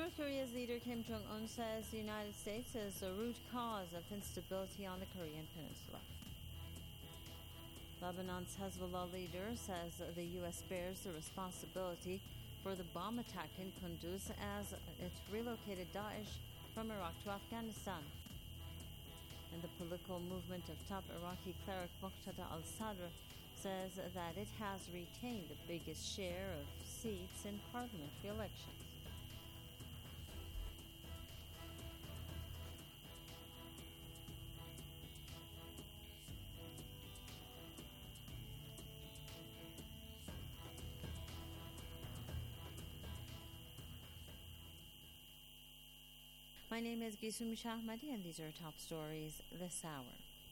North Korea's leader Kim Jong-un says the United States is the root cause of instability on the Korean peninsula. Lebanon's Hezbollah leader says the U.S. bears the responsibility for the bomb attack in Kunduz as it relocated Daesh from Iraq to Afghanistan. And the political movement of top Iraqi cleric Muqtada al-Sadr says that it has retained the biggest share of seats in parliamentary elections. My name is Gisum Shahmadi, and these are top stories this hour.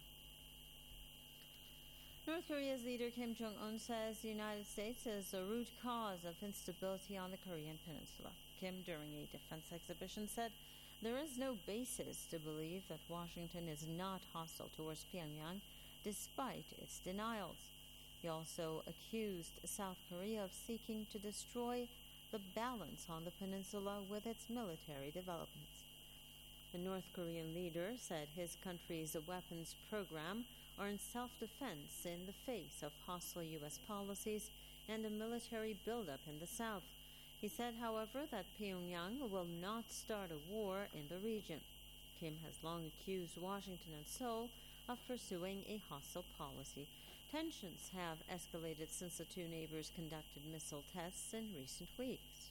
North Korea's leader Kim Jong-un says the United States is the root cause of instability on the Korean peninsula. Kim, during a defense exhibition, said there is no basis to believe that Washington is not hostile towards Pyongyang, despite its denials. He also accused South Korea of seeking to destroy the balance on the peninsula with its military developments. The North Korean leader said his country's weapons program are in self-defense in the face of hostile U.S. policies and a military buildup in the south. He said, however, that Pyongyang will not start a war in the region. Kim has long accused Washington and Seoul of pursuing a hostile policy. Tensions have escalated since the two neighbors conducted missile tests in recent weeks.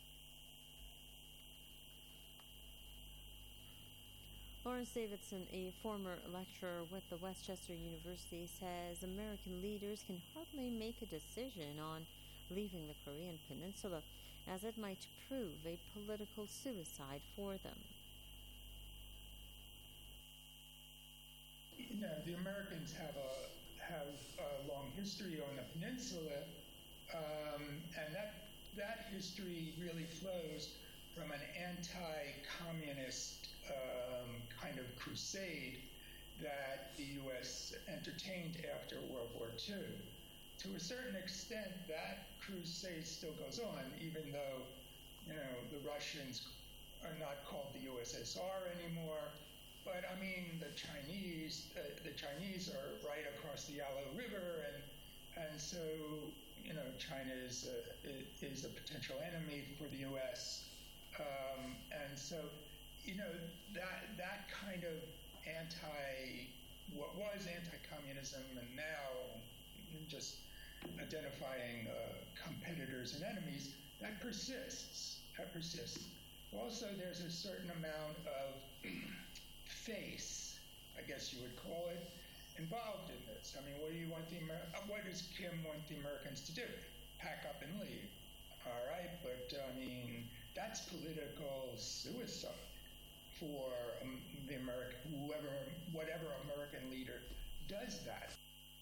Lawrence Davidson, a former lecturer with the Westchester University, says American leaders can hardly make a decision on leaving the Korean peninsula, as it might prove a political suicide for them. You know, the Americans have a long history on the peninsula, and that history really flows from an anti-communist kind of crusade that the U.S. entertained after World War II. To a certain extent, that crusade still goes on, even though, you know, the Russians are not called the USSR anymore. But I mean, the Chinese are right across the Yalu River, and so, you know, China is a potential enemy for the U.S. And so, you know, that kind of what was anti-communism and now just identifying competitors and enemies, that persists. Also, there's a certain amount of face, I guess you would call it, involved in this. I mean, what does Kim want the Americans to do? Pack up and leave. All right, but I mean, that's political suicide for the whatever American leader does that.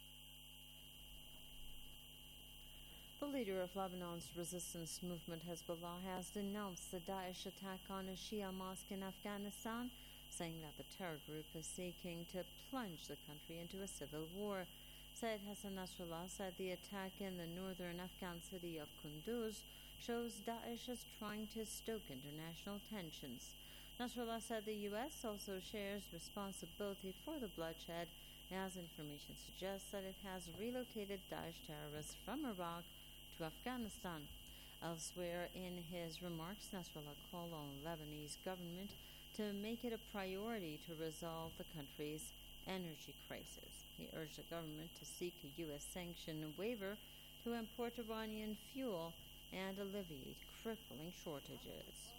The leader of Lebanon's resistance movement, Hezbollah, has denounced the Daesh attack on a Shia mosque in Afghanistan, saying that the terror group is seeking to plunge the country into a civil war. Syed Hassan Nasrallah said the attack in the northern Afghan city of Kunduz shows Daesh is trying to stoke international tensions. Nasrallah said the U.S. also shares responsibility for the bloodshed, as information suggests that it has relocated Daesh terrorists from Iraq to Afghanistan. Elsewhere in his remarks, Nasrallah called on the Lebanese government to make it a priority to resolve the country's energy crisis. He urged the government to seek a U.S. sanction waiver to import Iranian fuel and alleviate crippling shortages.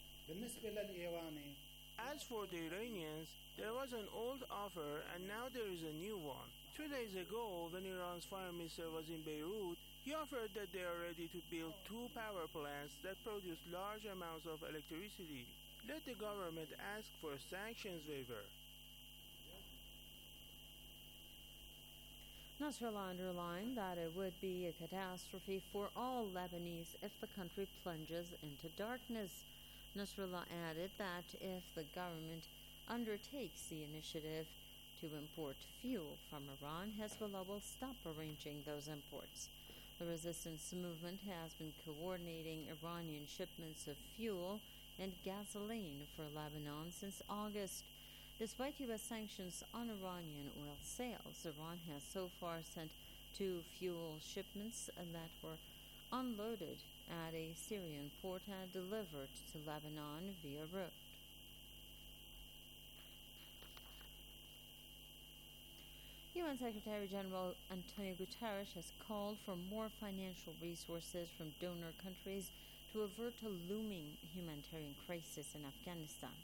As for the Iranians, there was an old offer and now there is a new one. 2 days ago, when Iran's foreign minister was in Beirut, he offered that they are ready to build 2 power plants that produce large amounts of electricity. Let the government ask for a sanctions waiver. Nasrallah underlined that it would be a catastrophe for all Lebanese if the country plunges into darkness. Nasrallah added that if the government undertakes the initiative to import fuel from Iran, Hezbollah will stop arranging those imports. The resistance movement has been coordinating Iranian shipments of fuel and gasoline for Lebanon since August. Despite U.S. sanctions on Iranian oil sales, Iran has so far sent 2 fuel shipments that were unloaded at a Syrian port and delivered to Lebanon via road. UN Secretary General Antonio Guterres has called for more financial resources from donor countries to avert a looming humanitarian crisis in Afghanistan.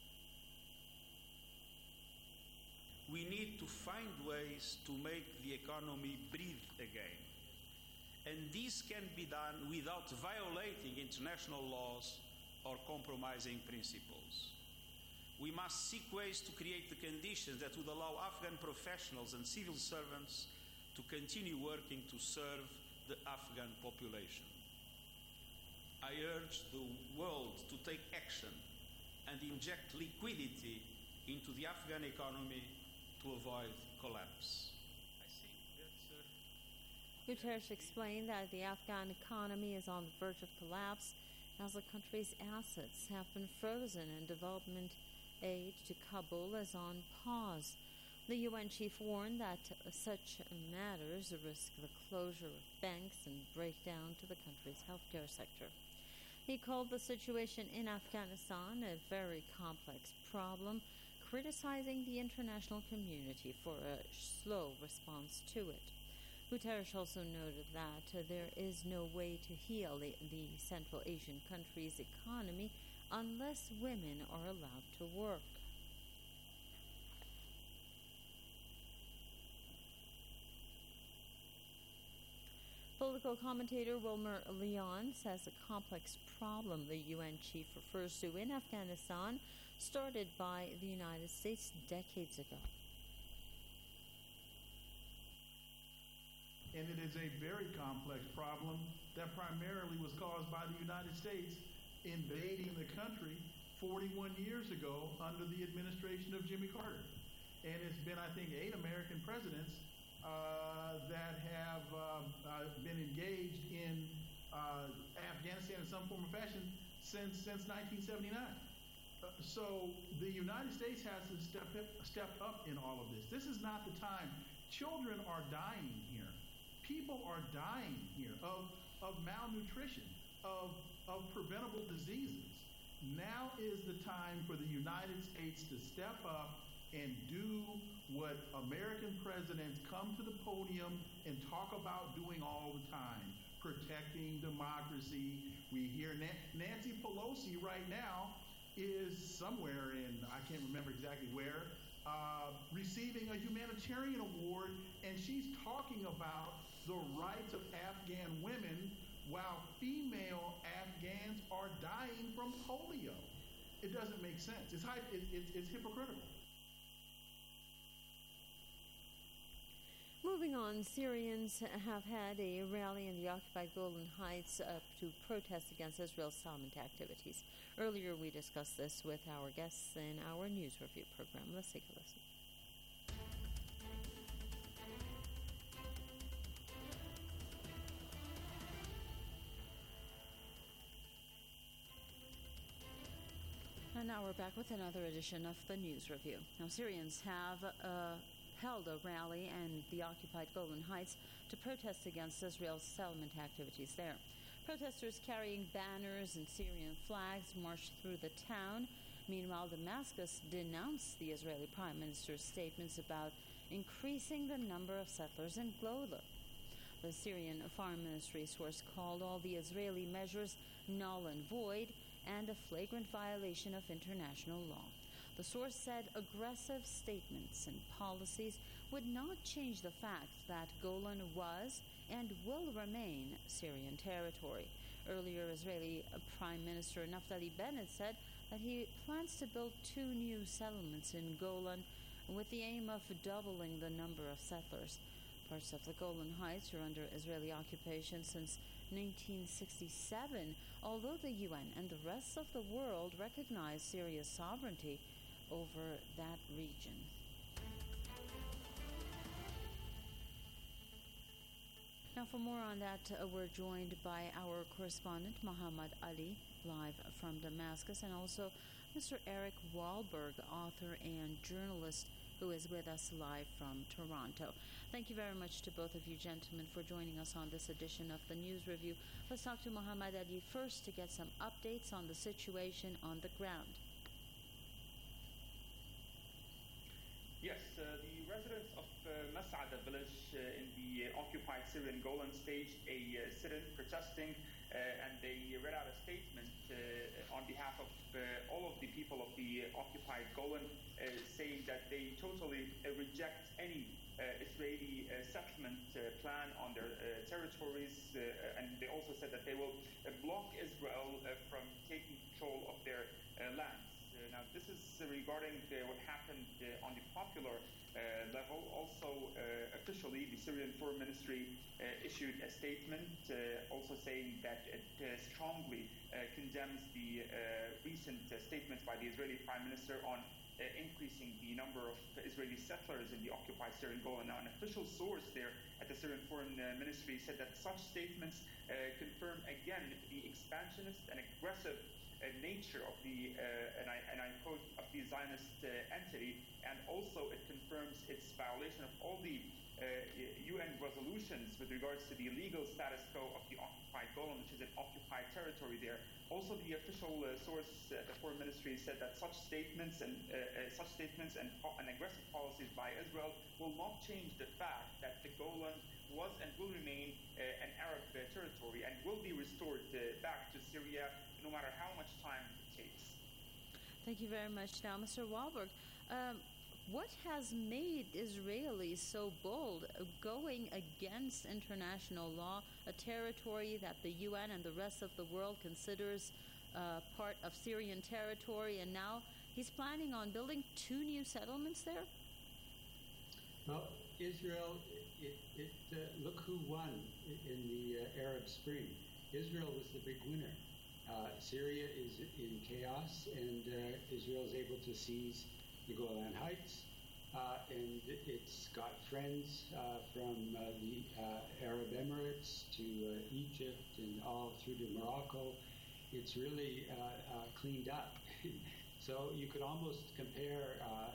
We need to find ways to make the economy breathe again. And this can be done without violating international laws or compromising principles. We must seek ways to create the conditions that would allow Afghan professionals and civil servants to continue working to serve the Afghan population. I urge the world to take action and inject liquidity into the Afghan economy to avoid collapse. Guterres explained that the Afghan economy is on the verge of collapse as the country's assets have been frozen and development aid to Kabul is on pause. The UN chief warned that such matters risk the closure of banks and breakdown to the country's healthcare sector. He called the situation in Afghanistan a very complex problem, criticizing the international community for a slow response to it. Guterres also noted that there is no way to heal the Central Asian country's economy unless women are allowed to work. Political commentator Wilmer Leon says a complex problem the UN chief refers to in Afghanistan started by the United States decades ago. And it is a very complex problem that primarily was caused by the United States invading the country 41 years ago under the administration of Jimmy Carter. And it's been, I think, 8 American presidents that have been engaged in Afghanistan in some form or fashion since 1979. So the United States has to step up in all of this. This is not the time. Children are dying here. People are dying here of malnutrition, of preventable diseases. Now is the time for the United States to step up and do what American presidents come to the podium and talk about doing all the time, protecting democracy. We hear Nancy Pelosi right now is somewhere in, I can't remember exactly where, receiving a humanitarian award, and she's talking about the rights of Afghan women while female Afghans are dying from polio. It doesn't make sense. It's hypocritical. Moving on, Syrians have had a rally in the occupied Golan Heights to protest against Israel's settlement activities. Earlier, we discussed this with our guests in our news review program. Let's take a listen. And now we're back with another edition of the News Review. Now, Syrians have held a rally in the occupied Golan Heights to protest against Israel's settlement activities there. Protesters carrying banners and Syrian flags marched through the town. Meanwhile, Damascus denounced the Israeli Prime Minister's statements about increasing the number of settlers in Golan. The Syrian Foreign Ministry source called all the Israeli measures null and void and a flagrant violation of international law. The source said aggressive statements and policies would not change the fact that Golan was and will remain Syrian territory. Earlier, Israeli Prime Minister Naftali Bennett said that he plans to build 2 new settlements in Golan with the aim of doubling the number of settlers. Parts of the Golan Heights are under Israeli occupation since 1967, although the UN and the rest of the world recognize Syria's sovereignty over that region. Now, Now, for more on that, we're joined by our correspondent, Muhammad Ali, live from Damascus, and also Mr. Eric Wahlberg, author and journalist, who is with us live from Toronto. Thank you very much to both of you gentlemen for joining us on this edition of the News Review. Let's talk to Muhammad Ali first to get some updates on the situation on the ground. Yes, the residents of Mas'ada village in the occupied Syrian Golan staged a sit-in protesting, and they read out a statement on behalf of all of the people of the occupied Golan, saying that they totally reject any Israeli settlement plan on their territories, and they also said that they will block Israel from taking control of their lands. Now, this is regarding what happened on the popular level. Also, officially, the Syrian Foreign Ministry issued a statement also saying that it strongly condemns the recent statements by the Israeli Prime Minister on increasing the number of Israeli settlers in the occupied Syrian Golan. Now, an official source there at the Syrian Foreign Ministry said that such statements confirm again the expansionist and aggressive nature of the, and I quote, of the Zionist entity, and also it confirms its violation of all the UN resolutions with regards to the legal status quo of the occupied Golan, which is an occupied territory there. Also, the official source at the Foreign Ministry said that such statements and aggressive policies by Israel will not change the fact that the Golan was and will remain an Arab territory and will be restored back to Syria, no matter how much time it takes. Thank you very much. Now, Mr. Wahlberg, what has made Israelis so bold going against international law, a territory that the UN and the rest of the world considers part of Syrian territory, and now he's planning on building 2 new settlements there? Well, Israel, look who won in the Arab Spring. Israel was the big winner. Syria is in chaos, and Israel is able to seize the Golan Heights, and it's got friends from the Arab Emirates to Egypt and all through to Morocco. It's really cleaned up. So you could almost compare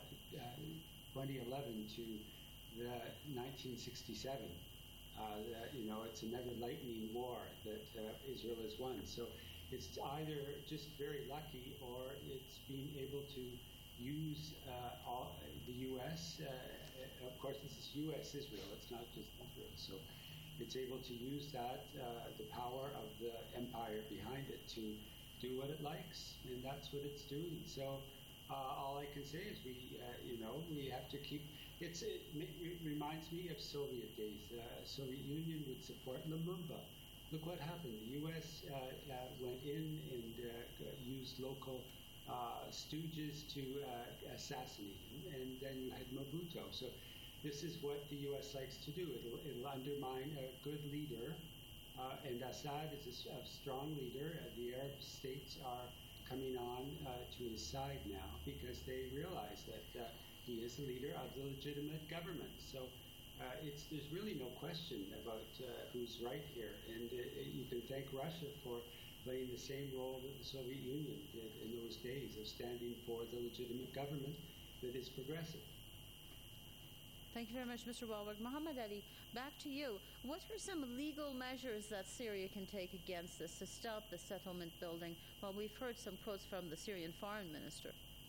2011 to the 1967. It's another lightning war that Israel has won. So it's either just very lucky, or it's being able to use the U.S. Of course, this is U.S. Israel. It's not just Israel. So it's able to use that, the power of the empire behind it, to do what it likes, and that's what it's doing. So all I can say is we have to keep. It reminds me of Soviet days. Soviet Union would support Lumumba. Look what happened. The U.S. went in and used local stooges to assassinate him, and then you had Mobutu. So this is what the U.S. likes to do. It'll undermine a good leader, and Assad is a strong leader. The Arab states are coming on to his side now because they realize that he is the leader of the legitimate government. So there's really no question about who's right here, and you can thank Russia for playing the same role that the Soviet Union did in those days of standing for the legitimate government that is progressive. Thank you very much, Mr. Wahlberg. Muhammad Ali, back to you. What are some legal measures that Syria can take against this to stop the settlement building? Well, we've heard some quotes from the Syrian foreign minister.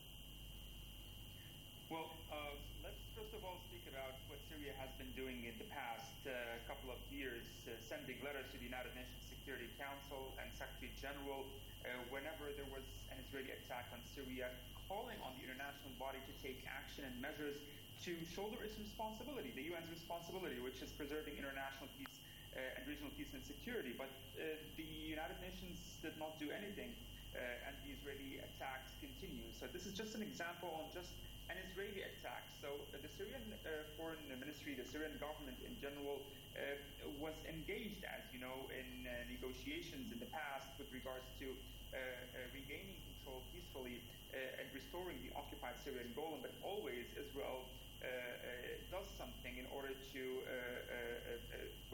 Well, let's first of all speak about what Syria has been doing in the past couple of years, sending letters to the United Nations Security Council and Secretary General whenever there was an Israeli attack on Syria, calling on the international body to take action and measures to shoulder its responsibility, the UN's responsibility, which is preserving international peace and regional peace and security. But the United Nations did not do anything, and the Israeli attacks continue. So this is just an example on just an Israeli attack. So the Syrian Foreign Ministry, the Syrian government in general, was engaged, as you know, in negotiations in the past with regards to regaining control peacefully and restoring the occupied Syrian Golan. But always Israel does something in order to put sticks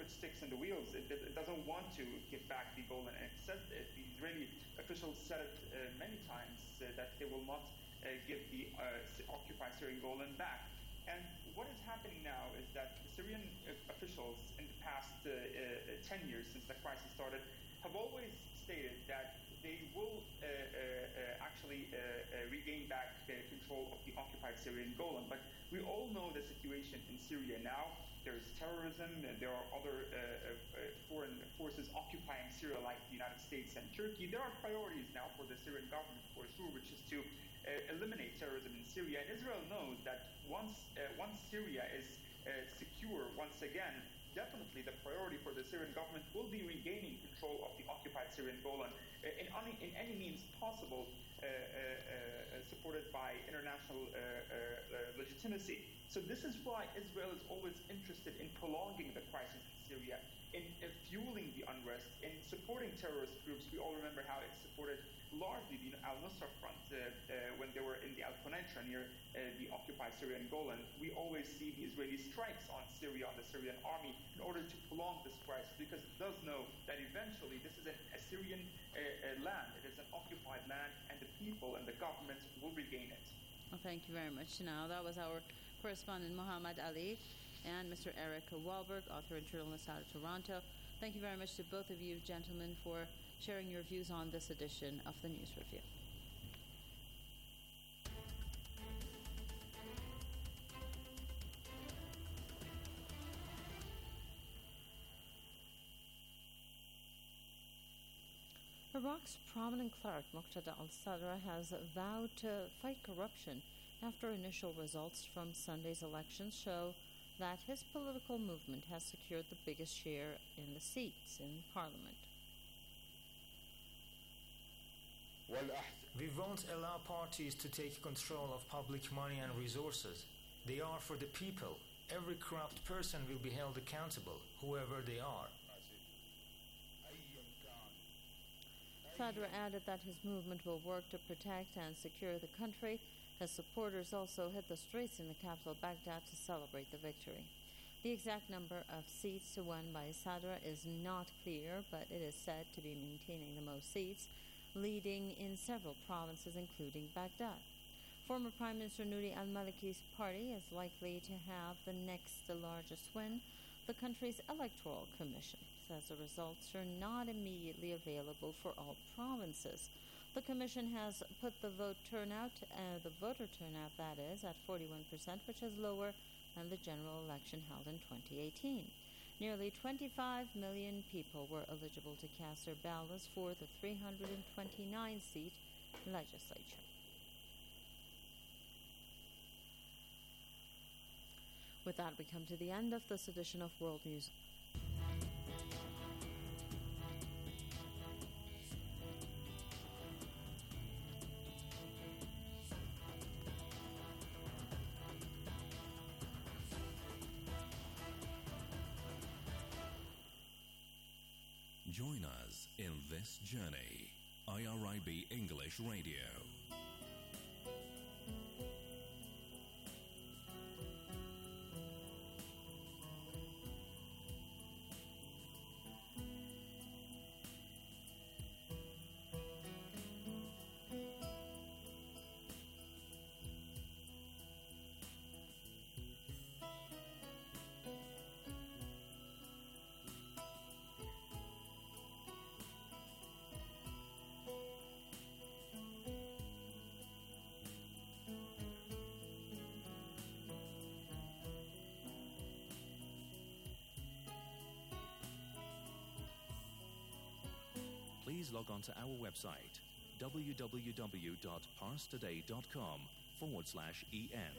grease in the wheels. It doesn't want to give back the Golan. And the Israeli officials said it many times that they will not give the occupied Syrian Golan back. And what is happening now is that the Syrian officials in the past 10 years since the crisis started have always stated that they will actually regain back control of the occupied Syrian Golan. But we all know the situation in Syria now. There's terrorism, there are other foreign forces occupying Syria like the United States and Turkey. There are priorities now for the Syrian government, for sure, which is to eliminate terrorism in Syria. And Israel knows that once Syria is secure once again, definitely the priority for the Syrian government will be regaining control of the occupied Syrian Golan in any means possible, supported by international legitimacy. So this is why Israel is always interested in prolonging the crisis in Syria, in fueling the unrest, in supporting terrorist groups. We all remember how it supported largely the al-Nusra Front when they were in the Al-Qunaytra near the occupied Syrian Golan. We always see the Israeli strikes on Syria, on the Syrian army, in order to prolong this crisis, because it does know that eventually this is a Syrian land. It is an occupied land, and the people and the government will regain it. Well, thank you very much. Now, that was our correspondent Muhammad Ali and Mr. Eric Wahlberg, author and journalist out of Toronto. Thank you very much to both of you gentlemen for sharing your views on this edition of the News Review. Iraq's prominent cleric Muqtada al-Sadr has vowed to fight corruption after initial results from Sunday's elections show that his political movement has secured the biggest share in the seats in Parliament. We won't allow parties to take control of public money and resources. They are for the people. Every corrupt person will be held accountable, whoever they are. Sadr added that his movement will work to protect and secure the country. His supporters also hit the streets in the capital Baghdad to celebrate the victory. The exact number of seats won by Sadr is not clear, but it is said to be maintaining the most seats, leading in several provinces, including Baghdad. Former Prime Minister Nouri al-Maliki's party is likely to have the next largest win. The country's electoral commission says the results are not immediately available for all provinces. The commission has put the voter turnout, that is, at 41%, which is lower than the general election held in 2018. Nearly 25 million people were eligible to cast their ballots for the 329-seat legislature. With that, we come to the end of this edition of World News. Join us in this journey. IRIB English Radio. Please log on to our website, www.parstoday.com/en.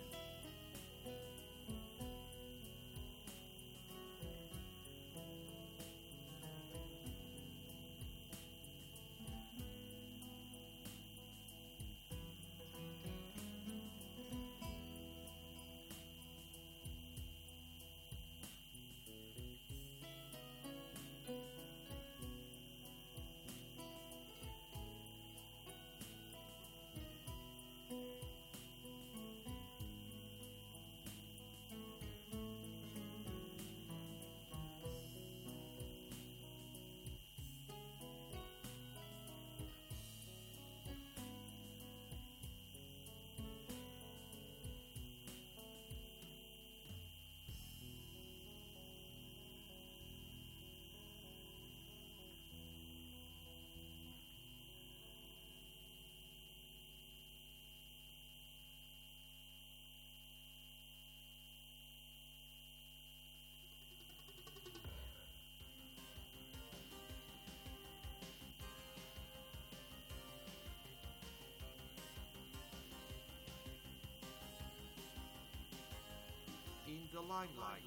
the limelight.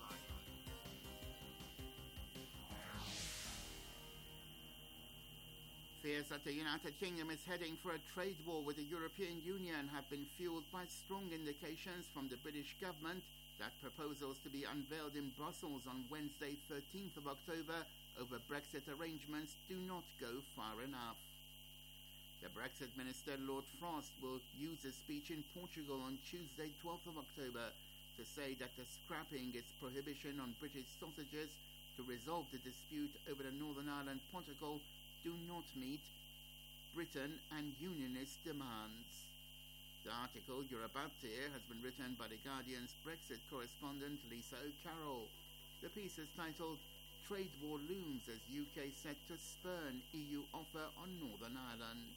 Fears that the United Kingdom is heading for a trade war with the European Union have been fueled by strong indications from the British government that proposals to be unveiled in Brussels on Wednesday 13th of October over Brexit arrangements do not go far enough. The Brexit Minister Lord Frost will use a speech in Portugal on Tuesday 12th of October to say that the scrapping its prohibition on British sausages to resolve the dispute over the Northern Ireland Protocol do not meet Britain and Unionist demands. The article you're about to hear has been written by The Guardian's Brexit correspondent Lisa O'Carroll. The piece is titled Trade War Looms as UK Set to Spurn EU Offer on Northern Ireland.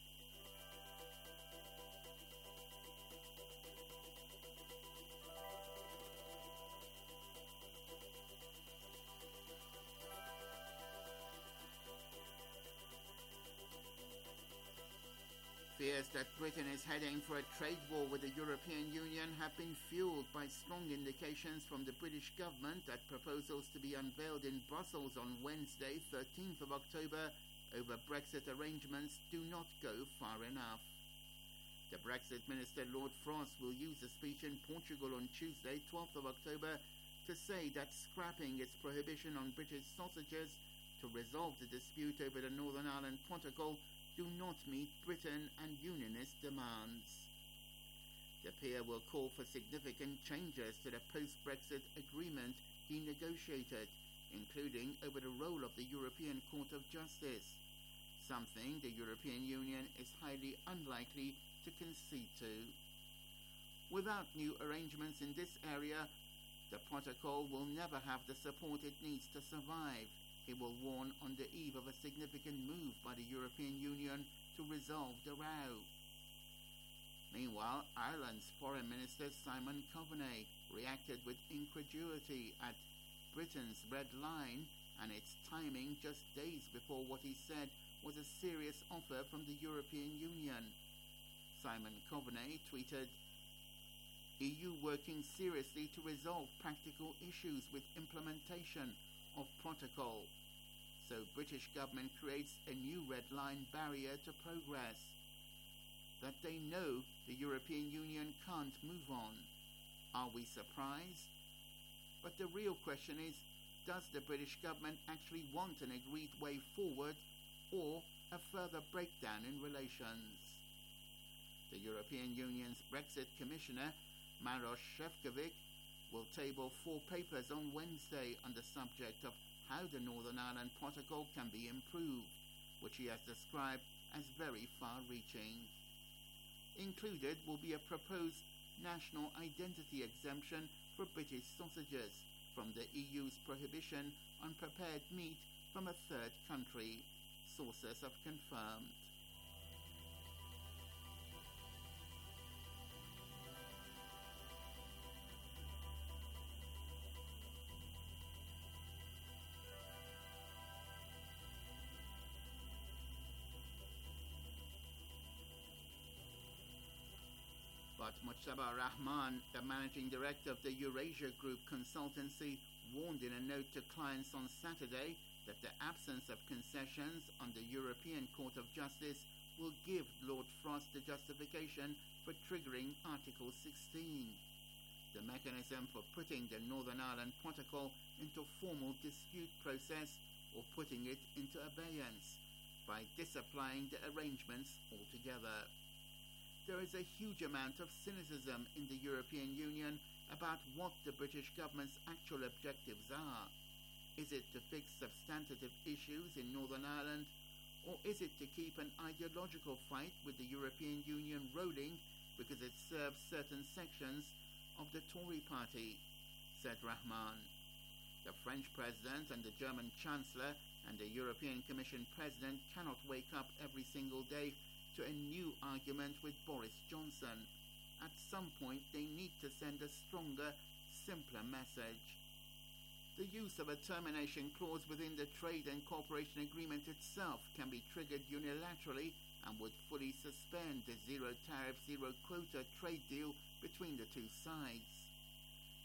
Fears that Britain is heading for a trade war with the European Union have been fueled by strong indications from the British government that proposals to be unveiled in Brussels on Wednesday, 13th of October, over Brexit arrangements do not go far enough. The Brexit Minister Lord Frost will use a speech in Portugal on Tuesday, 12th of October, to say that scrapping its prohibition on British sausages to resolve the dispute over the Northern Ireland Protocol do not meet Britain and Unionist demands. The peer will call for significant changes to the post-Brexit agreement he negotiated, including over the role of the European Court of Justice, something the European Union is highly unlikely to concede to. Without new arrangements in this area, the protocol will never have the support it needs to survive. He will warn on the eve of a significant move by the European Union to resolve the row. Meanwhile, Ireland's Foreign Minister Simon Coveney reacted with incredulity at Britain's red line and its timing just days before what he said was a serious offer from the European Union. Simon Coveney tweeted, "EU working seriously to resolve practical issues with implementation of protocol. So British government creates a new red line barrier to progress. That they know the European Union can't move on. Are we surprised? But the real question is, does the British government actually want an agreed way forward or a further breakdown in relations?" The European Union's Brexit Commissioner, Maroš Šefčovič, will table 4 papers on Wednesday on the subject of how the Northern Ireland Protocol can be improved, which he has described as very far-reaching. Included will be a proposed national identity exemption for British sausages from the EU's prohibition on prepared meat from a third country, sources have confirmed. But Mujtaba Rahman, the managing director of the Eurasia Group consultancy, warned in a note to clients on Saturday that the absence of concessions on the European Court of Justice will give Lord Frost the justification for triggering Article 16, the mechanism for putting the Northern Ireland Protocol into formal dispute process or putting it into abeyance by disapplying the arrangements altogether. There is a huge amount of cynicism in the European Union about what the British government's actual objectives are. Is it to fix substantive issues in Northern Ireland, or is it to keep an ideological fight with the European Union rolling because it serves certain sections of the Tory party, said Rahman. The French president and the German chancellor and the European Commission president cannot wake up every single day to a new argument with Boris Johnson. At some point, they need to send a stronger, simpler message. The use of a termination clause within the trade and cooperation agreement itself can be triggered unilaterally and would fully suspend the zero tariff, zero quota trade deal between the two sides.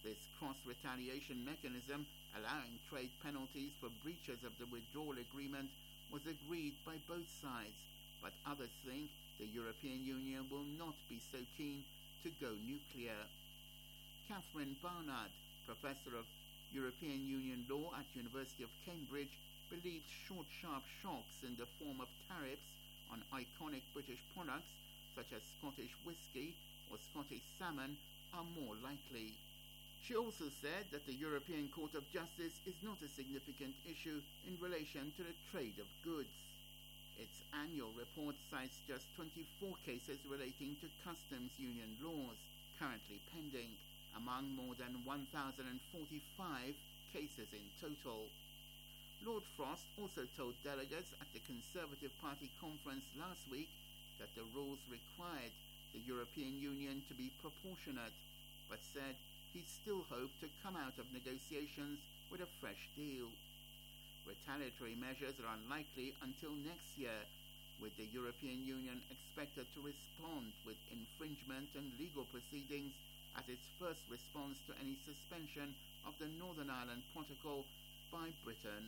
This cross-retaliation mechanism, allowing trade penalties for breaches of the withdrawal agreement, was agreed by both sides, but others think the European Union will not be so keen to go nuclear. Catherine Barnard, Professor of European Union Law at University of Cambridge, believes short, sharp shocks in the form of tariffs on iconic British products such as Scottish whisky or Scottish salmon are more likely. She also said that the European Court of Justice is not a significant issue in relation to the trade of goods. Its annual report cites just 24 cases relating to customs union laws, currently pending, among more than 1,045 cases in total. Lord Frost also told delegates at the Conservative Party conference last week that the rules required the European Union to be proportionate, but said he still hoped to come out of negotiations with a fresh deal. Retaliatory measures are unlikely until next year, with the European Union expected to respond with infringement and legal proceedings as its first response to any suspension of the Northern Ireland Protocol by Britain.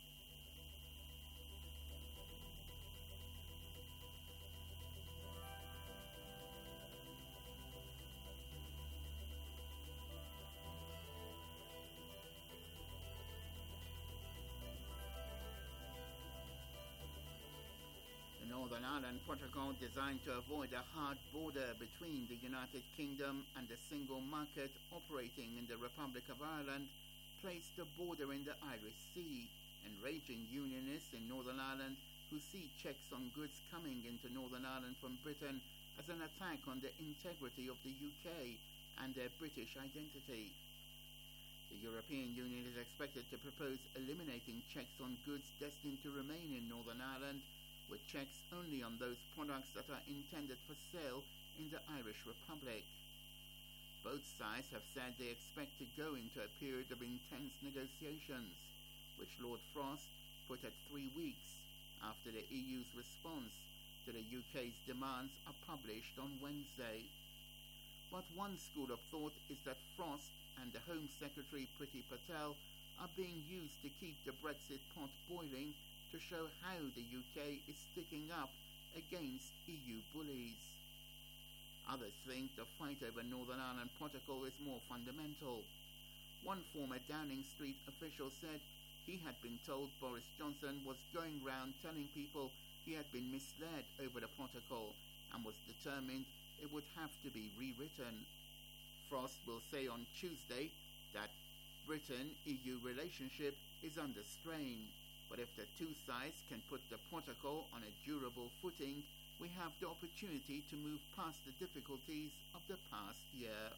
The Northern Ireland Protocol, designed to avoid a hard border between the United Kingdom and the single market operating in the Republic of Ireland, placed the border in the Irish Sea, enraging unionists in Northern Ireland who see checks on goods coming into Northern Ireland from Britain as an attack on the integrity of the UK and their British identity. The European Union is expected to propose eliminating checks on goods destined to remain in Northern Ireland, with checks only on those products that are intended for sale in the Irish Republic. Both sides have said they expect to go into a period of intense negotiations, which Lord Frost put at 3 weeks after the EU's response to the UK's demands are published on Wednesday. But one school of thought is that Frost and the Home Secretary Priti Patel are being used to keep the Brexit pot boiling, to show how the UK is sticking up against EU bullies. Others think the fight over Northern Ireland Protocol is more fundamental. One former Downing Street official said he had been told Boris Johnson was going round telling people he had been misled over the protocol and was determined it would have to be rewritten. Frost will say on Tuesday that Britain-EU relationship is under strain. But if the two sides can put the protocol on a durable footing, we have the opportunity to move past the difficulties of the past year.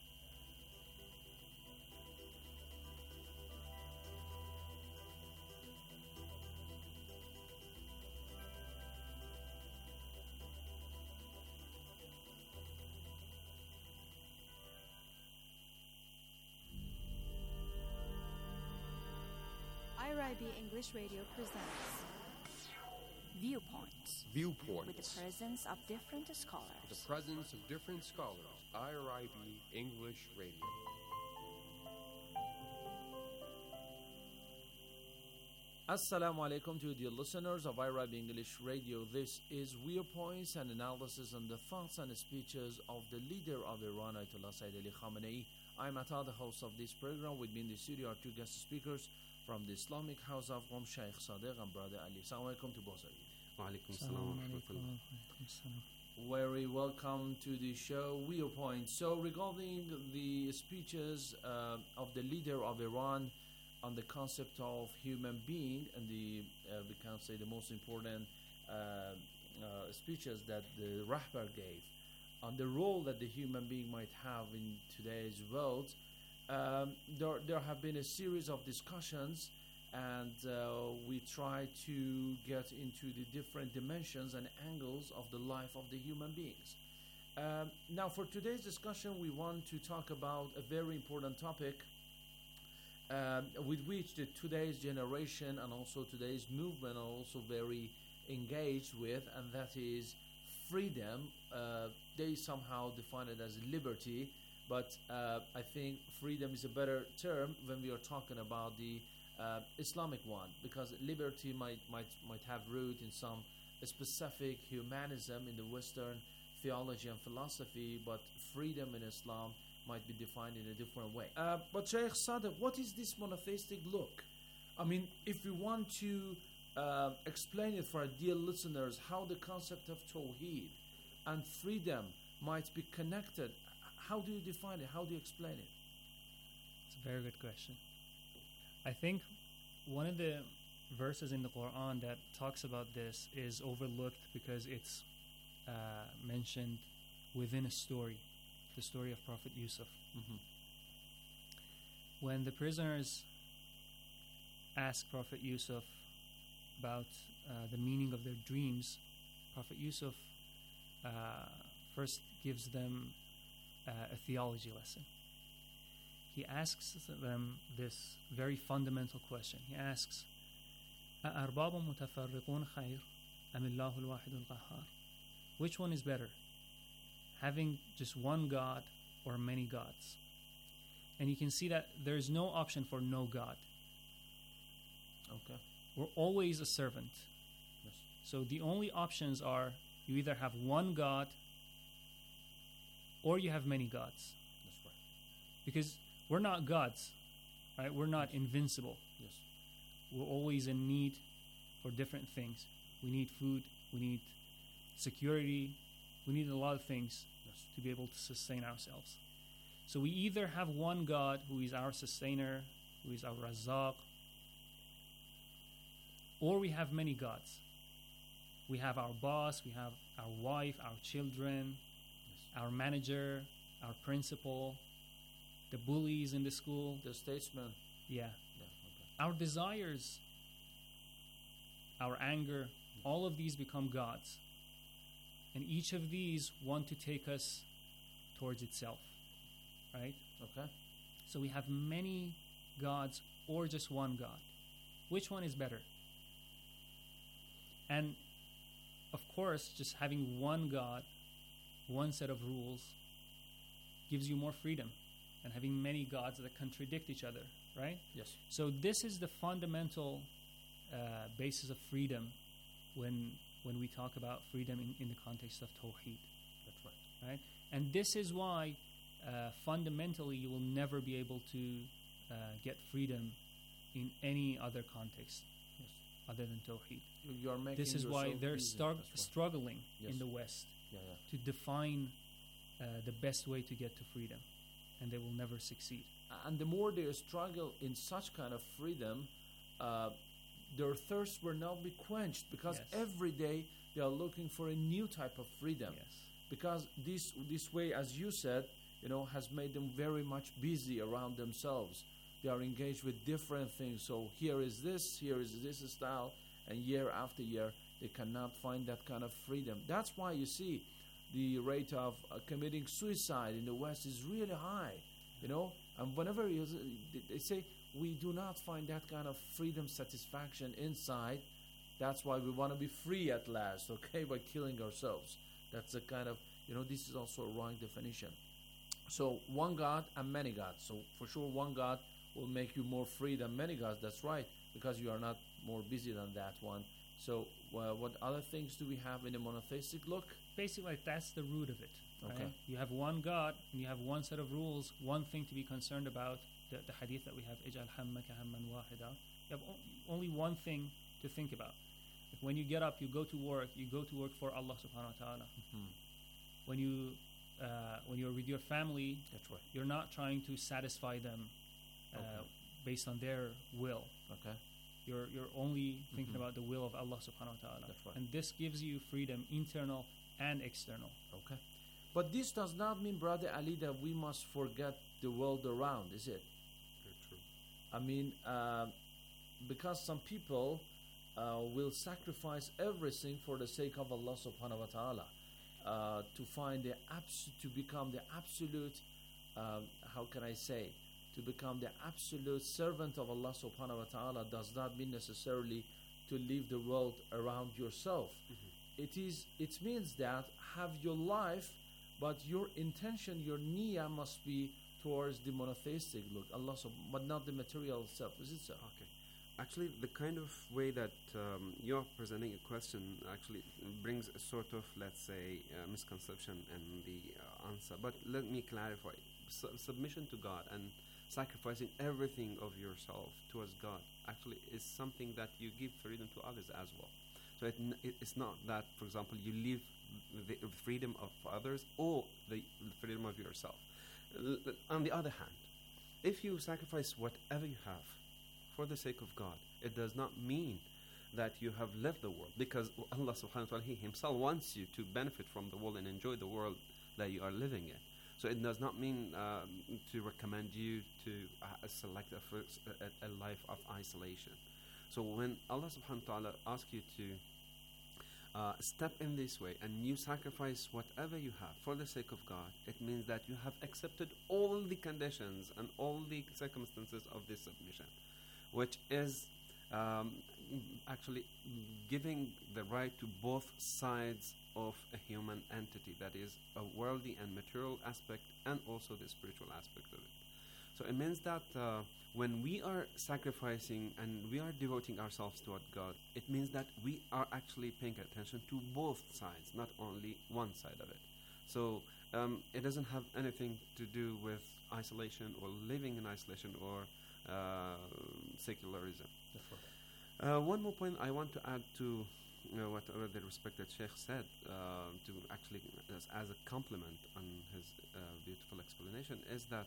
IRIB English Radio presents Viewpoints. Viewpoints. With the presence of different scholars. The presence of different scholars. IRIB English Radio. Assalamu alaikum to dear listeners of IRIB English Radio. This is Viewpoints, an analysis on the thoughts and speeches of the leader of Iran, Ayatollah Sayyid Ali Khamenei. I'm Atta, the host of this program. With me in the studio are two guest speakers from the Islamic House of Qom, Sheikh Sadiq and Brother Ali. Assalamu alaikum to both of you. Wa alaikum salam wa rahmatullah. Very welcome to the show Viewpoint. So regarding the speeches of the leader of Iran on the concept of human being and the we can say the most important speeches that the Rahbar gave on the role that the human being might have in today's world, there have been a series of discussions, and we try to get into the different dimensions and angles of the life of the human beings. Now, for today's discussion, we want to talk about a very important topic with which today's generation and also today's movement are also very engaged with, and that is freedom. They somehow define it as liberty, but I think freedom is a better term when we are talking about the Islamic one, because liberty might have root in some specific humanism in the Western theology and philosophy, but freedom in Islam might be defined in a different way. But Shaykh Sadegh, what is this monotheistic look? I mean, if we want to explain it for our dear listeners, how the concept of Tawheed and freedom might be connected, how do you define it? How do you explain it? It's a very good question. I think one of the verses in the Quran that talks about this is overlooked because it's mentioned within a story, the story of Prophet Yusuf. Mm-hmm. When the prisoners ask Prophet Yusuf about the meaning of their dreams, Prophet Yusuf first gives them a theology lesson. He asks them this very fundamental question. He asks, أَأَرْبَابٌ مُتَفَرِّقُونَ خَيْرٌ أَمِ اللَّهُ الْوَاحِدُ الْقَهَّارُ? Which one is better? Having just one God or many gods? And you can see that there is no option for no God. Okay. We're always a servant. Yes. So the only options are you either have one God or you have many gods. That's right. Because we're not gods, right? We're not invincible. Yes. We're always in need for different things. We need food, we need security, we need a lot of things to be able to sustain ourselves. So we either have one God who is our sustainer, who is our Razzaq, or we have many gods. We have our boss, we have our wife, our children, our manager, our principal, the bullies in the school, the statesman. Yeah. Okay. Our desires, our anger, all of these become gods. And each of these want to take us towards itself. Right? Okay. So we have many gods or just one God. Which one is better? And of course, just having one God, one set of rules, gives you more freedom than having many gods that contradict each other, right? Yes. So this is the fundamental basis of freedom when we talk about freedom in the context of Tawheed. That's right. Right? And this is why fundamentally you will never be able to get freedom in any other context other than Tawheed. You are making this is why they're struggling yes. in the West yeah. to define the best way to get to freedom, and they will never succeed. And the more they struggle in such kind of freedom, their thirst will not be quenched, because yes. every day they are looking for a new type of freedom. Yes. Because this way, as you said, has made them very much busy around themselves. They are engaged with different things. So here is this style, and year after year, they cannot find that kind of freedom. That's why you see the rate of committing suicide in the West is really high, And whenever they say we do not find that kind of freedom satisfaction inside, that's why we want to be free at last, okay, by killing ourselves. That's a kind of, this is also a wrong definition. So one God and many gods. So for sure one God will make you more free than many gods. That's right, because you are not more busy than that one. So what other things do we have in the monotheistic look? Basically, that's the root of it. Right? Okay. You have one God, and you have one set of rules, one thing to be concerned about, the hadith that we have, اجعل همك هما واحدا. You have only one thing to think about. If when you get up, you go to work for Allah subhanahu wa ta'ala. Mm-hmm. When you're with your family, that's right. You're not trying to satisfy them based on their will. Okay. You're only thinking about the will of Allah subhanahu wa ta'ala. That's right. And this gives you freedom, internal and external. Okay. But this does not mean, Brother Ali, that we must forget the world around, is it? Very true. I mean, because some people will sacrifice everything for the sake of Allah subhanahu wa ta'ala. To become the absolute, how can I say, to become the absolute servant of Allah subhanahu wa ta'ala does not mean necessarily to leave the world around yourself. Mm-hmm. It means that have your life but your intention, your niyyah must be towards the monotheistic look, Allah, but not the material self. Is it so? Okay. Actually, the kind of way that you're presenting a question actually brings a sort of, let's say, misconception in the answer. But let me clarify. Submission to God and sacrificing everything of yourself towards God actually is something that you give freedom to others as well. So it's not that, for example, you leave the freedom of others or the freedom of yourself. On the other hand, if you sacrifice whatever you have for the sake of God, it does not mean that you have left the world, because Allah subhanahu wa ta'ala, He Himself wants you to benefit from the world and enjoy the world that you are living in. So it does not mean to recommend you to select a life of isolation. So when Allah subhanahu wa ta'ala asks you to step in this way and you sacrifice whatever you have for the sake of God, it means that you have accepted all the conditions and all the circumstances of this submission, which is actually giving the right to both sides of a human entity, that is a worldly and material aspect and also the spiritual aspect of it. So it means that when we are sacrificing and we are devoting ourselves toward God, it means that we are actually paying attention to both sides, not only one side of it. So it doesn't have anything to do with isolation or living in isolation or secularism. That's right. One more point I want to add to what the respected Sheikh said, to actually as a compliment on his beautiful explanation, is that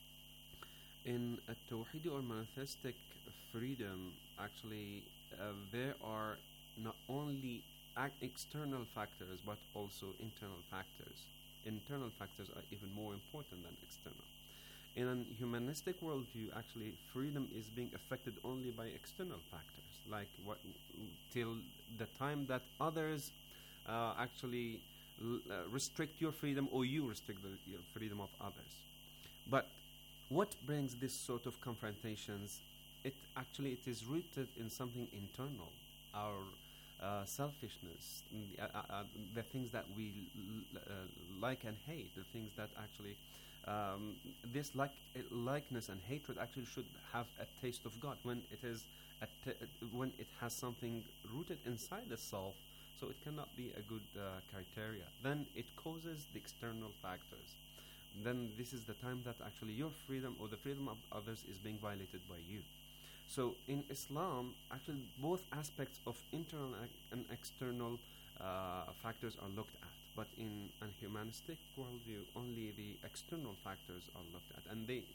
in a Tawhidi or monotheistic freedom, actually there are not only external factors but also internal factors. Internal factors are even more important than external. In a humanistic worldview, actually, freedom is being affected only by external factors, like till the time that others actually restrict your freedom or you restrict your freedom of others. But what brings this sort of confrontations? It is rooted in something internal, our selfishness, the things that we like and hate, the things that actually this likeness and hatred actually should have a taste of God when it is when it has something rooted inside the self. So it cannot be a good criteria. Then it causes the external factors. Then this is the time that actually your freedom or the freedom of others is being violated by you. So in Islam, actually both aspects of internal and external factors are looked at. But in a humanistic worldview, only the external factors are looked at. And they,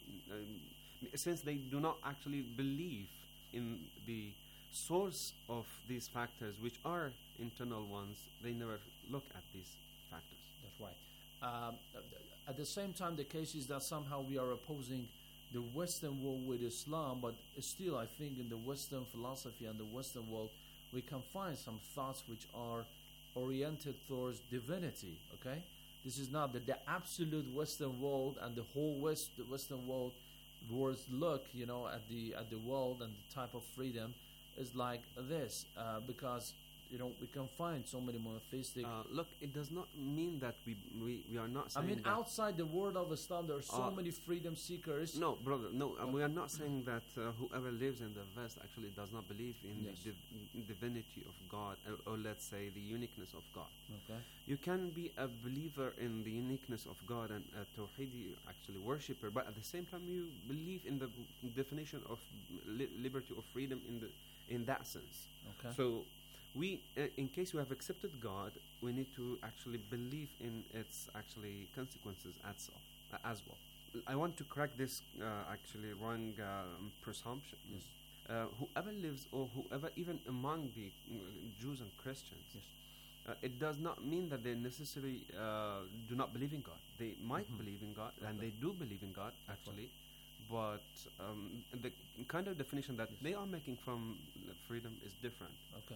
since they do not actually believe in the source of these factors, which are internal ones, they never look at these factors. That's right. At the same time, the case is that somehow we are opposing the Western world with Islam, but still I think in the Western philosophy and the Western world, we can find some thoughts which are oriented towards divinity. Okay, this is not the absolute Western world and the whole the Western world look, at the world and the type of freedom is like this, because we can find so many monotheistic. Look, it does not mean that we are not saying. I mean, outside the world of Islam, there are so many freedom seekers. No, brother, no. We are not saying that whoever lives in the West actually does not believe in the divinity of God, or let's say the uniqueness of God. Okay. You can be a believer in the uniqueness of God and a Tawhidi actually worshipper, but at the same time you believe in the definition of liberty or freedom in that sense. Okay. So. We, in case we have accepted God, we need to actually believe in its actually consequences as well. I want to correct this actually wrong presumption. Yes. Whoever lives, or whoever, even among the Jews and Christians, yes. It does not mean that they necessarily do not believe in God. They might believe in God, and they do believe in God actually. But the kind of definition that they are making from freedom is different. Okay.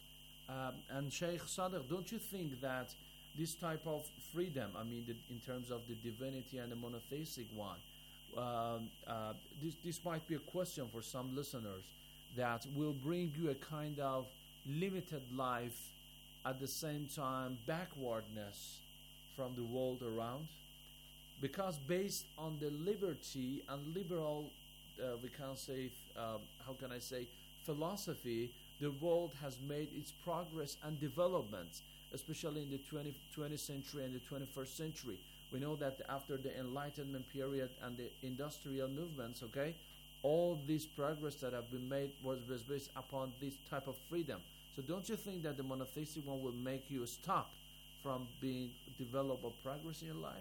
And Sheikh Sadiq, don't you think that this type of freedom, I mean, in terms of the divinity and the monotheistic one, this might be a question for some listeners, that will bring you a kind of limited life, at the same time backwardness from the world around, because based on the liberty and liberal, we can say, how can I say, philosophy, the world has made its progress and development, especially in the 20th century and the 21st century. We know that after the Enlightenment period and the industrial movements, okay, all this progress that have been made was based upon this type of freedom. So don't you think that the monotheistic one will make you stop from being develop or progress in your life?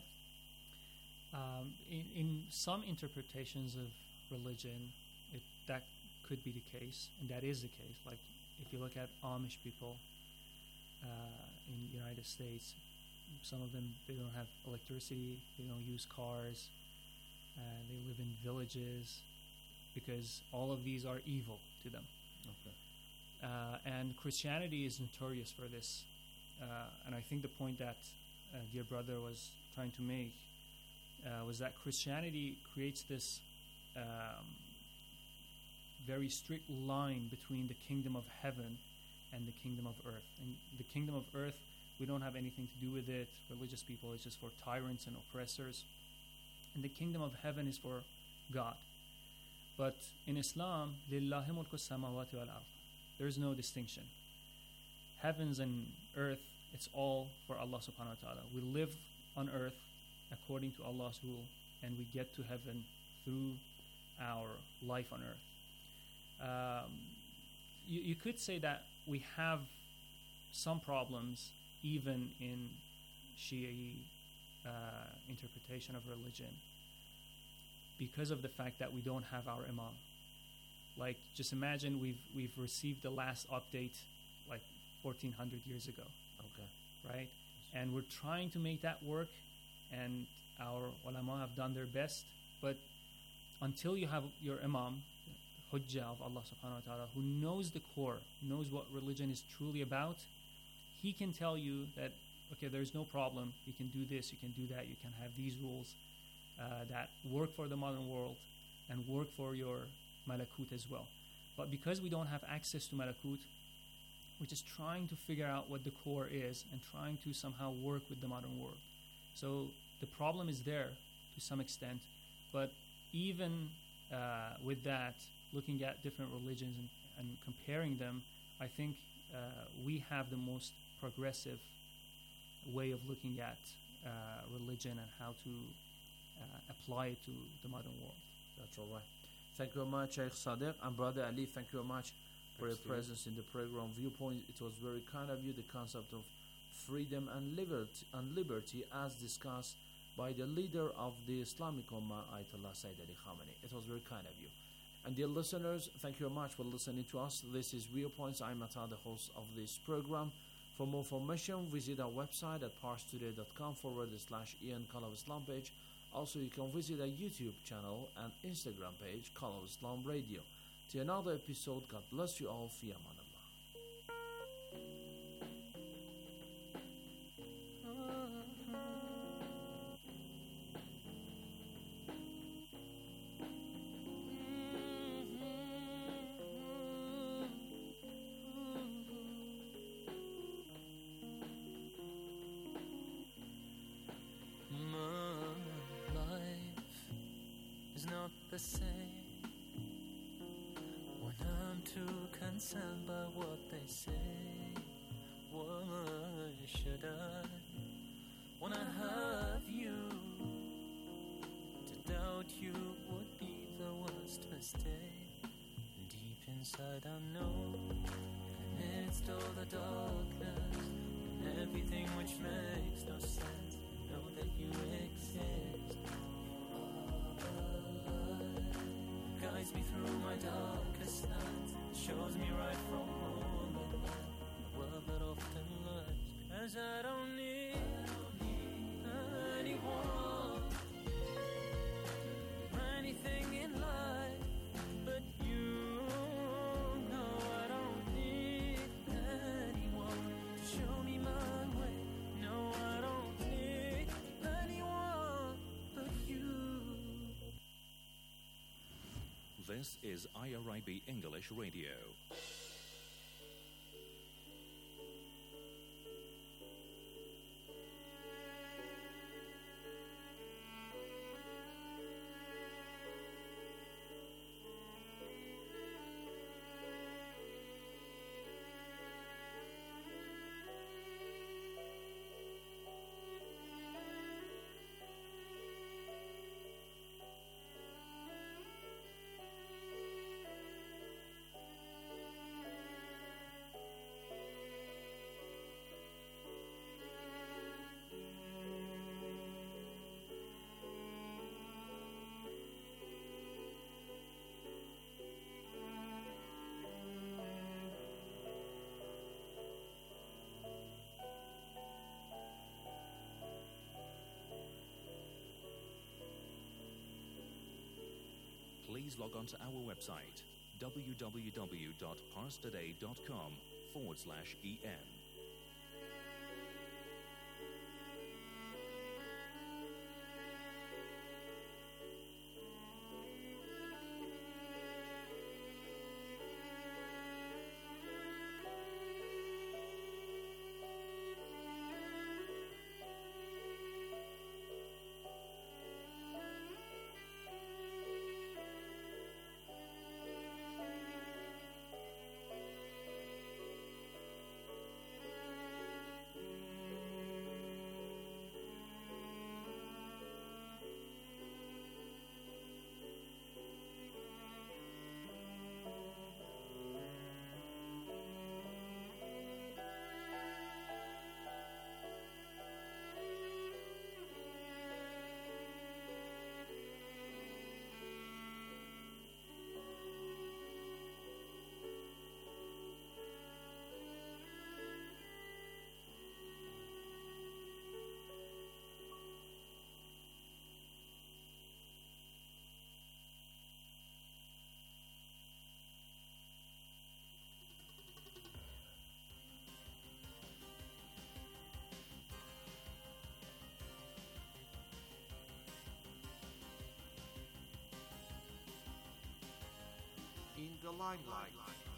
In some interpretations of religion, that could be the case, and that is the case. Like if you look at Amish people in the United States, some of them, they don't have electricity, they don't use cars, they live in villages, because all of these are evil to them. Okay. And Christianity is notorious for this. And I think the point that dear brother was trying to make was that Christianity creates this very strict line between the kingdom of heaven and the kingdom of earth. And the kingdom of earth, we don't have anything to do with it. Religious people, it's just for tyrants and oppressors. And the kingdom of heaven is for God. But in Islam, لِلَّهِ مُلْكُ السَّمَاوَاتِ وَالْأَرْضِ. There is no distinction. Heavens and earth, it's all for Allah subhanahu wa ta'ala. We live on earth according to Allah's rule, and we get to heaven through our life on earth. You could say that we have some problems even in Shia interpretation of religion because of the fact that we don't have our imam. Like, just imagine we've received the last update like 1400 years ago. Okay. Right? And we're trying to make that work, and our ulama have done their best, but until you have your imam, hujjah of Allah subhanahu wa ta'ala, who knows the core, knows what religion is truly about, he can tell you that, okay, there's no problem, you can do this, you can do that, you can have these rules that work for the modern world and work for your malakut as well. But because we don't have access to malakut, we're just trying to figure out what the core is and trying to somehow work with the modern world. So the problem is there to some extent, but even with that, looking at different religions and comparing them, I think we have the most progressive way of looking at religion and how to apply it to the modern world. That's all right. Thank you very much, Sheikh Sadiq. And Brother Ali, thank you very much for your presence in the program Viewpoint. It was very kind of you, the concept of freedom and liberty as discussed by the leader of the Islamic Ummah, Ayatollah Sayyid Ali Khamenei. It was very kind of you. And dear listeners, thank you very much for listening to us. This is Viewpoints. I'm Ata, the host of this program. For more information, visit our website at parstoday.com/Ian Call of Islam page. Also, you can visit our YouTube channel and Instagram page, Call of Islam Radio. To another episode, God bless you all. Fi aman Allah. The same when I'm too concerned by what they say. Why should I, when I have you, to doubt you would be the worst mistake? Deep inside I know, amidst all the darkness and everything which makes no sense, know that you exist. Guides me through my darkest nights, shows me right from wrong in the world that often lies. 'Cause I don't need anyone or anything in life but you. No, I don't need anyone to show me my way. No, I don't need anyone but you. This is IRIB English Radio. please log on to our website www.parstoday.com/en. In the limelight.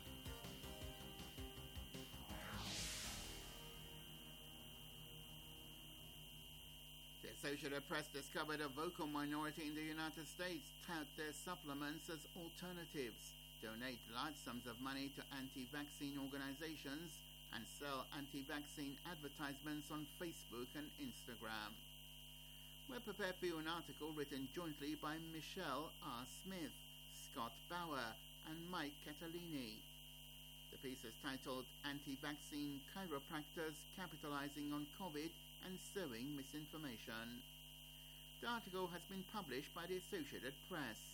The Associated Press discovered a vocal minority in the United States tout their supplements as alternatives, donate large sums of money to anti-vaccine organizations, and sell anti-vaccine advertisements on Facebook and Instagram. We're prepared for you an article written jointly by Michelle R. Smith, Scott Bauer, and Mike Catalini. The piece is titled Anti-Vaccine Chiropractors Capitalizing on COVID and Sowing Misinformation. The article has been published by the Associated Press.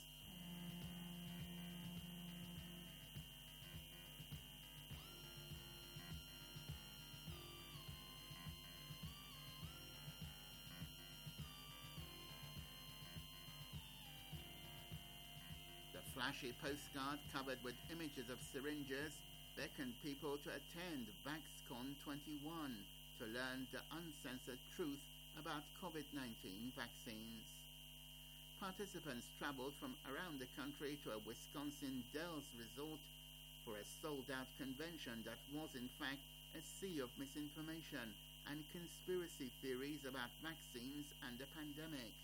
The flashy postcard covered with images of syringes beckoned people to attend VaxCon 21 to learn the uncensored truth about COVID-19 vaccines. Participants traveled from around the country to a Wisconsin Dells resort for a sold-out convention that was in fact a sea of misinformation and conspiracy theories about vaccines and the pandemic.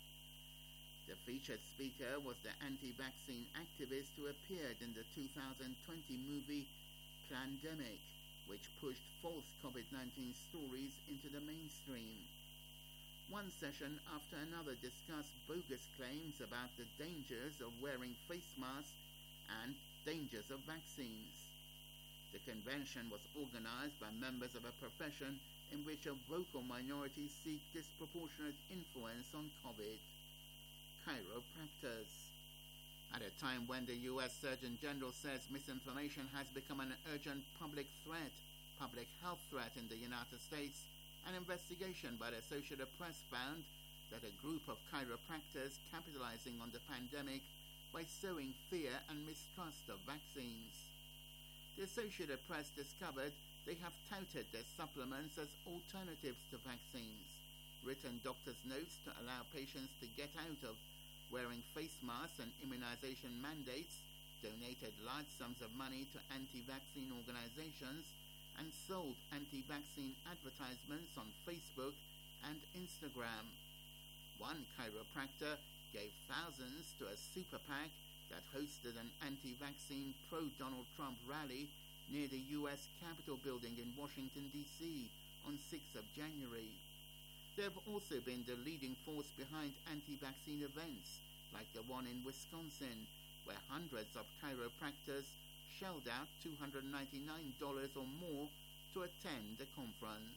The featured speaker was the anti-vaccine activist who appeared in the 2020 movie Plandemic, which pushed false COVID-19 stories into the mainstream. One session after another discussed bogus claims about the dangers of wearing face masks and dangers of vaccines. The convention was organized by members of a profession in which a vocal minority seek disproportionate influence on COVID: chiropractors. At a time when the U.S. Surgeon General says misinformation has become an urgent public health threat in the United States, an investigation by the Associated Press found that a group of chiropractors capitalizing on the pandemic by sowing fear and mistrust of vaccines. The Associated Press discovered they have touted their supplements as alternatives to vaccines, written doctor's notes to allow patients to get out of wearing face masks and immunization mandates, donated large sums of money to anti-vaccine organizations, and sold anti-vaccine advertisements on Facebook and Instagram. One chiropractor gave thousands to a super PAC that hosted an anti-vaccine pro-Donald Trump rally near the U.S. Capitol building in Washington, D.C. on 6th of January. They have also been the leading force behind anti-vaccine events, like the one in Wisconsin, where hundreds of chiropractors shelled out $299 or more to attend the conference.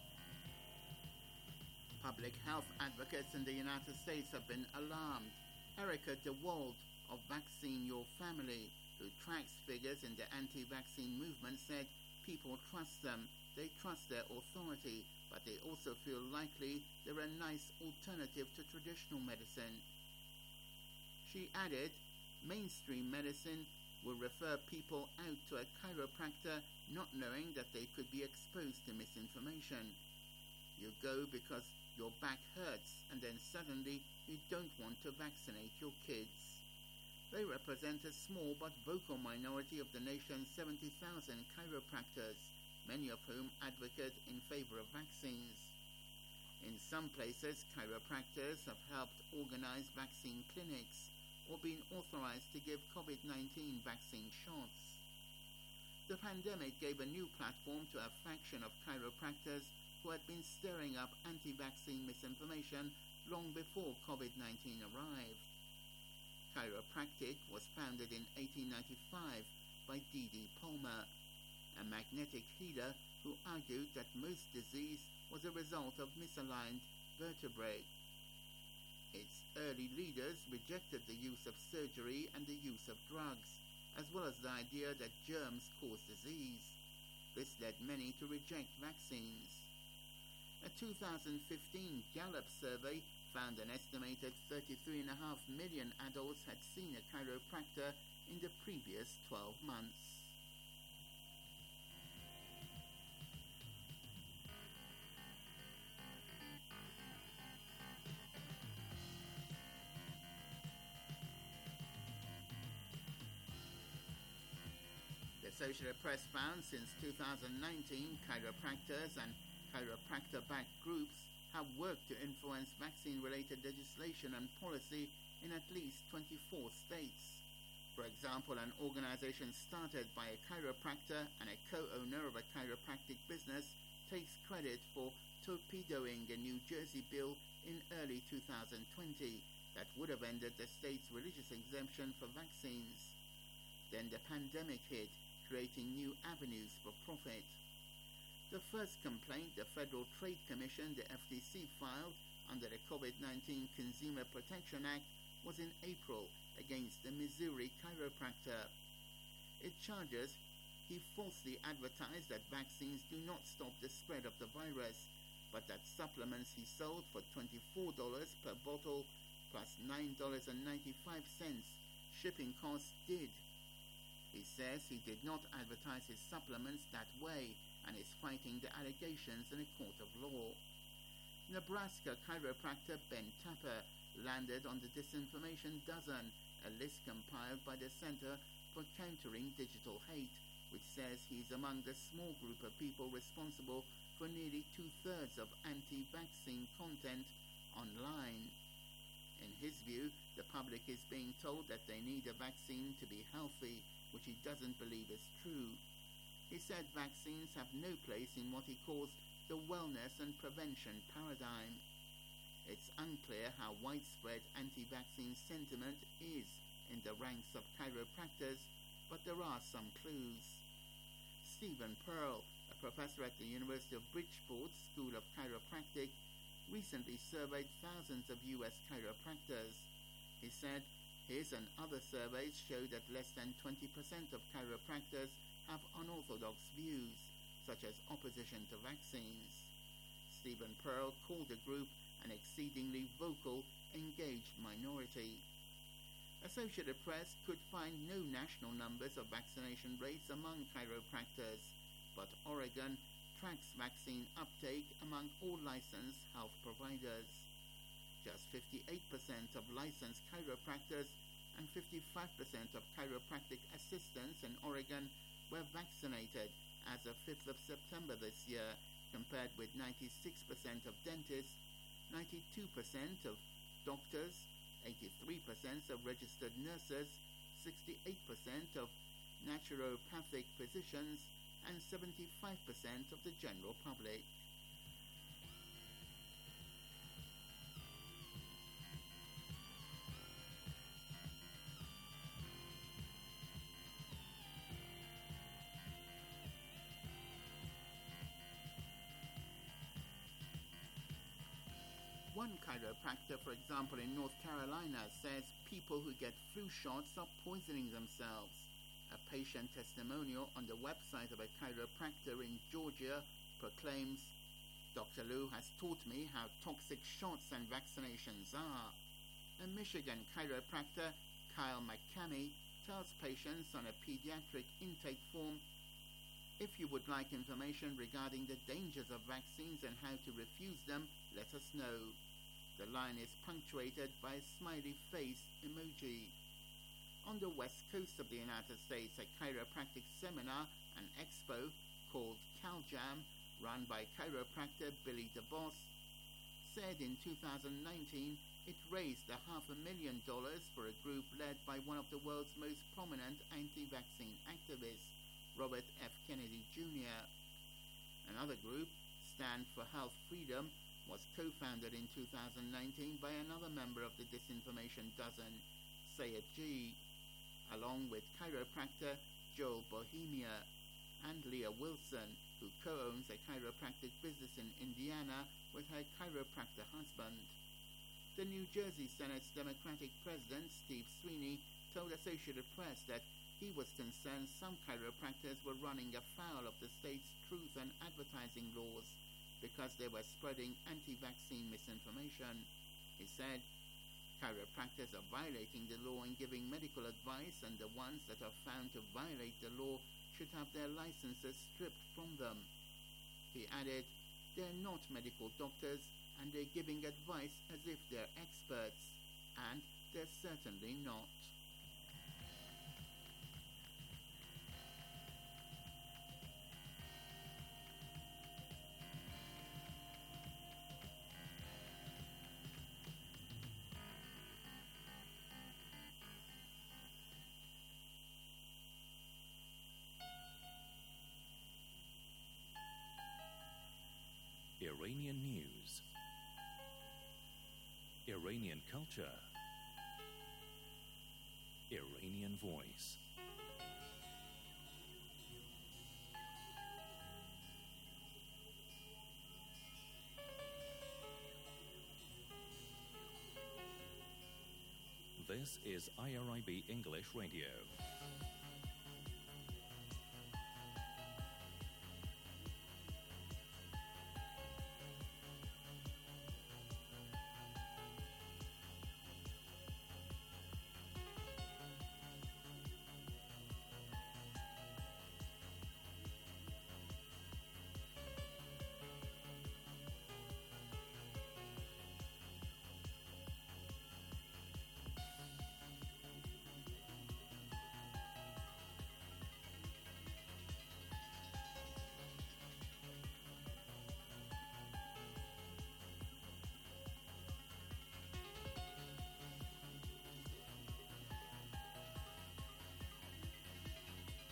Public health advocates in the United States have been alarmed Erica DeWald of Vaccine Your Family, who tracks figures in the anti-vaccine movement, said people trust them, they trust their authority, but they also feel likely they're a nice alternative to traditional medicine. She added, mainstream medicine will refer people out to a chiropractor not knowing that they could be exposed to misinformation. You go because your back hurts and then suddenly you don't want to vaccinate your kids. They represent a small but vocal minority of the nation's 70,000 chiropractors, many of whom advocate in favor of vaccines. In some places, chiropractors have helped organize vaccine clinics or been authorized to give COVID-19 vaccine shots. The pandemic gave a new platform to a faction of chiropractors who had been stirring up anti-vaccine misinformation long before COVID-19 arrived. Chiropractic was founded in 1895 by D.D. Palmer, a magnetic healer who argued that most disease was a result of misaligned vertebrae. Its early leaders rejected the use of surgery and the use of drugs, as well as the idea that germs cause disease. This led many to reject vaccines. A 2015 Gallup survey found an estimated 33.5 million adults had seen a chiropractor in the previous 12 months. The Associated Press found since 2019, chiropractors and chiropractor-backed groups have worked to influence vaccine-related legislation and policy in at least 24 states. For example, an organization started by a chiropractor and a co-owner of a chiropractic business takes credit for torpedoing a New Jersey bill in early 2020 that would have ended the state's religious exemption for vaccines. Then the pandemic hit, creating new avenues for profit. The first complaint the Federal Trade Commission, the FTC, filed under the COVID-19 Consumer Protection Act was in April against a Missouri chiropractor. It charges he falsely advertised that vaccines do not stop the spread of the virus, but that supplements he sold for $24 per bottle plus $9.95 shipping costs did. He says he did not advertise his supplements that way and is fighting the allegations in a court of law. Nebraska chiropractor Ben Tapper landed on the Disinformation Dozen, a list compiled by the Center for Countering Digital Hate, which says he's among the small group of people responsible for nearly 2/3 of anti-vaccine content online. In his view, the public is being told that they need a vaccine to be healthy, which he doesn't believe is true. He said vaccines have no place in what he calls the wellness and prevention paradigm. It's unclear how widespread anti-vaccine sentiment is in the ranks of chiropractors, but there are some clues. Stephen Pearl, a professor at the University of Bridgeport School of Chiropractic, recently surveyed thousands of U.S. chiropractors. He said his and other surveys show that less than 20% of chiropractors have unorthodox views, such as opposition to vaccines. Stephen Pearl called the group an exceedingly vocal, engaged minority. Associated Press could find no national numbers of vaccination rates among chiropractors, but Oregon tracks vaccine uptake among all licensed health providers. Just 58% of licensed chiropractors and 55% of chiropractic assistants in Oregon were vaccinated as of 5th of September this year, compared with 96% of dentists, 92% of doctors, 83% of registered nurses, 68% of naturopathic physicians, and 75% of the general public. One chiropractor, for example, in North Carolina, says people who get flu shots are poisoning themselves. A patient testimonial on the website of a chiropractor in Georgia proclaims, "Dr. Lou has taught me how toxic shots and vaccinations are." A Michigan chiropractor, Kyle McCamey, tells patients on a pediatric intake form, "If you would like information regarding the dangers of vaccines and how to refuse them, let us know." The line is punctuated by a smiley face emoji. On the west coast of the United States, a chiropractic seminar, an expo called CalJam, run by chiropractor Billy DeBoss, said in 2019 it raised $500,000 for a group led by one of the world's most prominent anti-vaccine activists, Robert F. Kennedy Jr. Another group, Stand for Health Freedom, was co-founded in 2019 by another member of the Disinformation Dozen, Sayed G., along with chiropractor Joel Bohemia and Leah Wilson, who co-owns a chiropractic business in Indiana with her chiropractor husband. The New Jersey Senate's Democratic President, Steve Sweeney, told Associated Press that he was concerned some chiropractors were running afoul of the state's truth and advertising laws because they were spreading anti-vaccine misinformation. He said, "Chiropractors are violating the law and giving medical advice, and the ones that are found to violate the law should have their licenses stripped from them." He added, "They're not medical doctors, and they're giving advice as if they're experts, and they're certainly not." Iranian news, Iranian culture, Iranian voice. This is IRIB English Radio.